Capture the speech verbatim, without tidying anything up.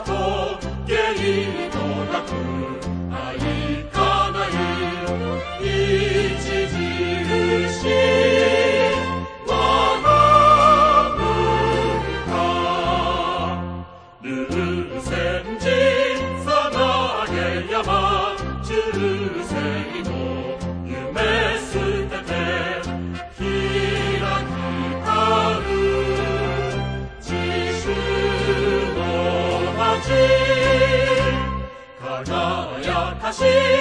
とゲイとなく愛かない著しい我が文化ルーセン人さなげ山中世の夢捨てて開きたる自主の街輝かしい